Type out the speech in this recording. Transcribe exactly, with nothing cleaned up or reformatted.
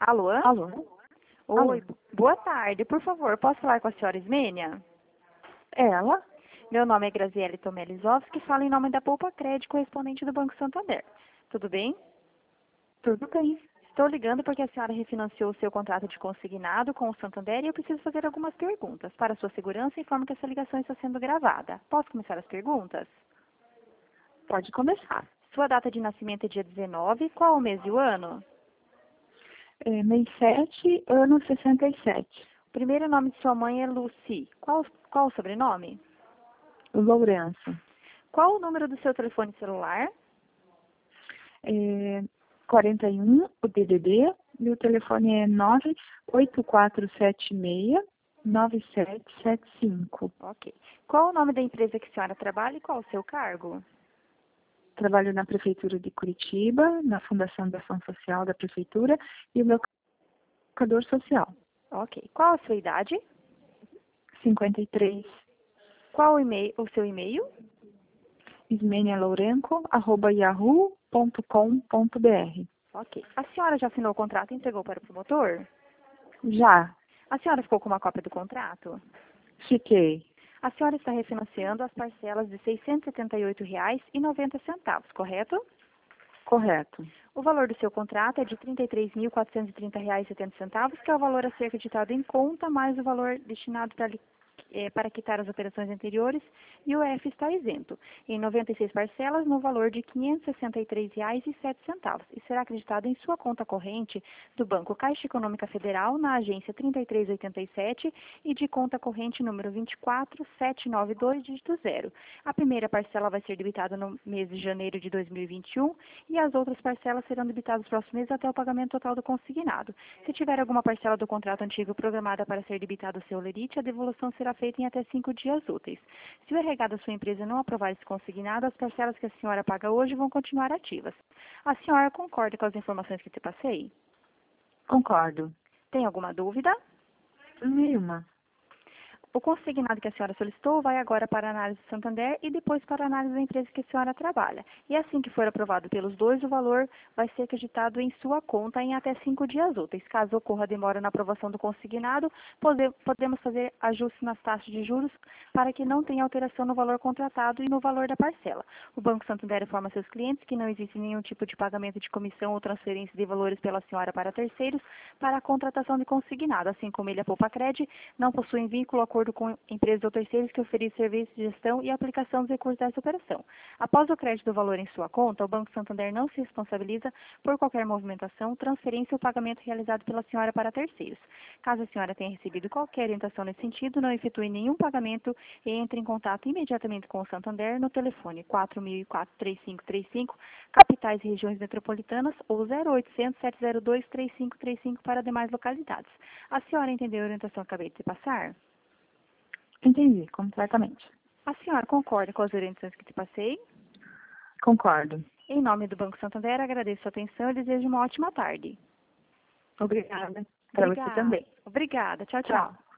Alô? Alô? Oi, Alô? boa tarde. Por favor, posso falar com a senhora Ismênia? Ela? Meu nome é Graziele Tomelizovski, falo em nome da Poupa Crédito, correspondente do Banco Santander. Tudo bem? Tudo bem. Estou ligando porque a senhora refinanciou o seu contrato de consignado com o Santander e eu preciso fazer algumas perguntas. Para sua segurança, informo que essa ligação está sendo gravada. Posso começar as perguntas? Pode começar. Sua data de nascimento é dia dezenove. Qual o mês e o ano? É, mês sete, ano sessenta e sete. O primeiro nome de sua mãe é Lucy. Qual, qual o sobrenome? Lourenço. Qual o número do seu telefone celular? É, quarenta e um, o D D D, e o telefone é nove oito quatro sete seis nove sete sete cinco. Ok. Qual o nome da empresa que a senhora trabalha e qual o seu cargo? Trabalho na Prefeitura de Curitiba, na Fundação de Ação Social da Prefeitura, e o meu educador social. Ok. Qual a sua idade? cinquenta e três. Qual o, e-mail, o seu e-mail? ismenia lourenco arroba yahoo ponto com ponto br. Ok. A senhora já assinou o contrato e entregou para o promotor? Já. A senhora ficou com uma cópia do contrato? Fiquei. A senhora está refinanciando as parcelas de seiscentos e setenta e oito reais e noventa centavos, correto? Correto. O valor do seu contrato é de trinta e três mil quatrocentos e trinta reais e setenta centavos, que é o valor a ser acreditado em conta, mais o valor destinado para, li- eh, para quitar as operações anteriores, e o F está isento, em noventa e seis parcelas, no valor de quinhentos e sessenta e três reais e sete centavos, e será acreditado em sua conta corrente do Banco Caixa Econômica Federal, na agência trinta e três oitenta e sete, e de conta corrente número vinte e quatro sete nove dois, dígito zero. A primeira parcela vai ser debitada no mês de janeiro de dois mil e vinte e um, e as outras parcelas serão debitadas nos próximos meses até o pagamento total do consignado. Se tiver alguma parcela do contrato antigo programada para ser debitada ao seu lerite, a devolução será feita em até cinco dias úteis. Se o R H da sua empresa não aprovar esse consignado, as parcelas que a senhora paga hoje vão continuar ativas. A senhora concorda com as informações que te passei? Concordo. Tem alguma dúvida? Nenhuma. O consignado que a senhora solicitou vai agora para a análise do Santander e depois para a análise da empresa que a senhora trabalha. E assim que for aprovado pelos dois, o valor vai ser acreditado em sua conta em até cinco dias úteis. Caso ocorra demora na aprovação do consignado, pode- podemos fazer ajustes nas taxas de juros para que não tenha alteração no valor contratado e no valor da parcela. O Banco Santander informa seus clientes que não existe nenhum tipo de pagamento de comissão ou transferência de valores pela senhora para terceiros para a contratação de consignado, assim como ele, a Poupa Cred, não possuem vínculo ou acordo com empresas ou terceiros que oferecem serviços de gestão e aplicação dos recursos dessa operação. Após o crédito do valor em sua conta, o Banco Santander não se responsabiliza por qualquer movimentação, transferência ou pagamento realizado pela senhora para terceiros. Caso a senhora tenha recebido qualquer orientação nesse sentido, não efetue nenhum pagamento e entre em contato imediatamente com o Santander no telefone quatro mil e quatro, três cinco três cinco, capitais e regiões metropolitanas, ou zero oitocentos, sete zero dois, três cinco três cinco para demais localidades. A senhora entendeu a orientação que acabei de te passar? Entendi, completamente. A senhora concorda com as orientações que te passei? Concordo. Em nome do Banco Santander, agradeço a atenção e desejo uma ótima tarde. Obrigada. Para você Obrigada. também. Obrigada. Tchau, Tchau. tchau.